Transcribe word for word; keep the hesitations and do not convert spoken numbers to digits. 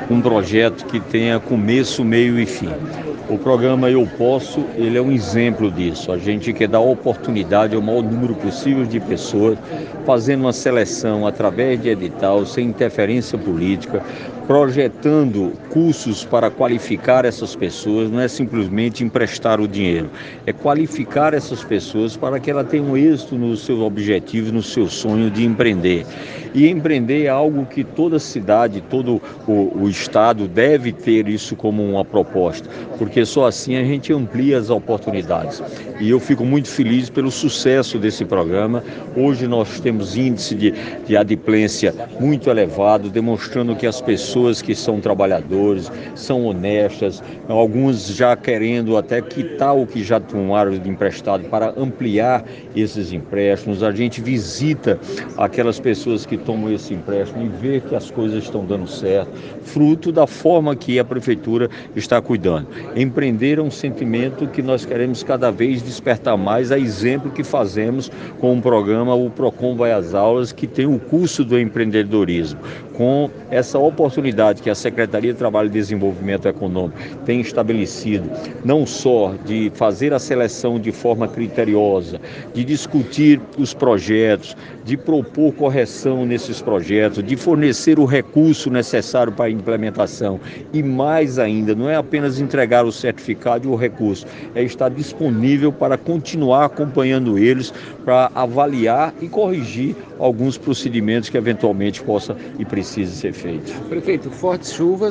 um projeto que tenha começo, meio e fim. O programa Eu Posso, ele é um exemplo disso. A gente quer dar oportunidade ao maior número possível de pessoas, fazendo uma seleção através de edital, sem interferência política, projetando cursos para qualificar essas pessoas. Não é simplesmente emprestar o dinheiro, é qualificar essas pessoas para que elas tenham êxito nos seus objetivos, no seu sonho de empreender. E empreender é algo que toda cidade, todo o, o estado deve ter isso como uma proposta, porque só assim a gente amplia as oportunidades. E eu fico muito feliz pelo sucesso desse programa. Hoje nós temos índice de, de adimplência muito elevado, demonstrando que as pessoas que são trabalhadores, são honestas, alguns já querendo até quitar o que já tomaram de emprestado para ampliar esses empréstimos. A gente visita aquelas pessoas que tomam esse empréstimo e vê que as coisas estão dando certo, fruto da forma que a prefeitura está cuidando. Empreender é um sentimento que nós queremos cada vez despertar mais, a exemplo que fazemos com o programa O Procon Vai às Aulas, que tem o curso do empreendedorismo. Com essa oportunidade que a Secretaria de Trabalho e Desenvolvimento Econômico tem estabelecido, não só de fazer a seleção de forma criteriosa, de discutir os projetos, de propor correção nesses projetos, de fornecer o recurso necessário para a implementação e mais ainda, não é apenas entregar o certificado e o recurso, é estar disponível para continuar acompanhando eles, para avaliar e corrigir alguns procedimentos que eventualmente possa e precise ser feitos. Prefeito, fortes chuvas